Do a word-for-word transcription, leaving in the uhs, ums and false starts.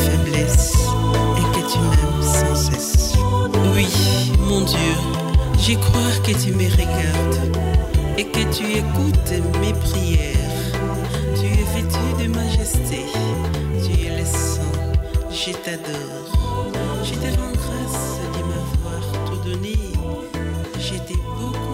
faiblesse et que tu m'aimes sans cesse. Oui, mon Dieu, j'y crois que tu me regardes et que tu écoutes mes prières. Tu es vêtu de majesté, tu es le sang, je t'adore. Je te rends grâce de m'avoir tout donné. Je t'ai beaucoup